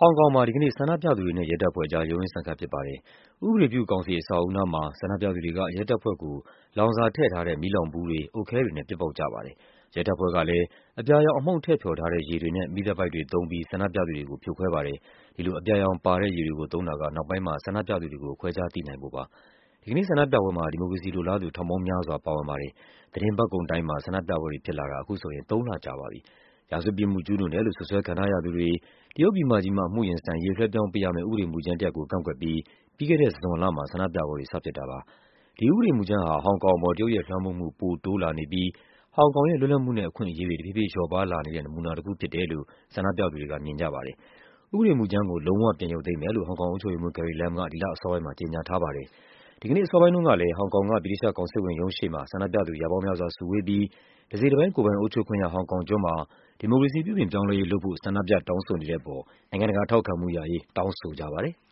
ဟောင်ကောင်မှာဒီကနေ့ဆန္ဒပြသူတွေနဲ့ရဲတပ်ဖွဲ့အကြားရုန်းရင်းဆန်ခတ်ဖြစ်ပါတယ်။ဥပဒေပြုကောင်စီအဆောက်အဦးနားမှာဆန္ဒပြသူတွေကရဲတပ်ဖွဲ့ကိုလောင်စာထည့်ထားတဲ့မီးလောင်ဘူးတွေ၊အုတ်ခဲတွေနဲ့ပစ်ပေါက်ကြပါတယ်။ရဲတပ်ဖွဲ့ကလည်းအပြာရောင်အမှုန့်ထည့်ဖျော်ထားတဲ့ရေတွေနဲ့မီးသတ်ပိုက်တွေသုံးပြီးဆန္ဒပြသူတွေကိုဖြိုခွဲပါတယ်။ဒီလိုအပြာရောင်ပါတဲ့ရေတွေကိုသုံးတာကနောက်ပိုင်းမှာဆန္ဒပြသူတွေကိုခွဲခြားသိနိုင်ဖို့ပါ။ဒီကနေ့ဆန္ဒပြပွဲမှာဒီမိုကရေစီလိုလားသူထောင်ပေါင်းများစွာပါဝင်ပါတယ်။သီတင်းပတ်ကုန်တိုင်းမှာဆန္ဒပြပွဲတွေဖြစ်လာတာအခုဆိုရင်3 လကြာပါပြီ။ရာဇဝတ်ပြစ်မှုကျူးလွန်တယ်လို့စွပ်စွဲခံထားရသူတွေတရုတ်ပြည်မကြီးမှာအမှုရင်ဆိုင်ရေးလွှဲပြောင်းပေးရမယ့်ဥပဒေမူကြမ်းတရပ်ကိုကန့်ကွက်ပြီးပြီးခဲ့တဲ့ဇွန်လမှာဆန္ဒပြပွဲတွေစဖြစ်တာပါ။ဒီဥပဒေမူကြမ်းဟာဟောင်ကောင်အပေါ်တရုတ်ရဲ့လွှမ်းမိုးမှုပိုတိုးလာနေပြီးဟောင်ကောင်ရဲ့လွတ်လပ်မှုနဲ့အခွင့်အရေးတွေတဖြည်းဖြည်းလျော့ပါးလာနေတဲ့နမူနာတခုဖြစ်တယ်လို့ဆန္ဒပြသူတွေကမြင်ကြပါတယ်။ဥပဒေမူကြမ်းကိုလုံးဝပြန်ရုပ်သိမ်းမယ်လို့ဟောင်ကောင်အုပ်ချုပ်ရေးမှူး Carrie Lam ကဒီလအစောပိုင်းမှာကြေညာထားပါတယ်။ဒီကနေ့အစောပိုင်းတုန်းကလည်းဟောင်ကောင်ကဗြိတိသျှကောင်စစ်ဝန်ရုံးရှေ့မှာဆန္ဒပြသူရာပေါင်းများစွာစုဝေးပြီးတစိတ်တပိုင်းကိုယ်ပိုင်အုပ်ချုပ်ခွင့်ရဟောင်ကောင်ကျွန်းမှာဒီမိုကရေစီပြုပြင်ပြောင်းလဲရေးလုပ်ဖို့ဆန္ဒပြတောင်းဆိုနေတဲ့အပေါ်နိုင်ငံတကာထောက်ခံမှုရရေးတောင်းဆိုကြပါတယ်။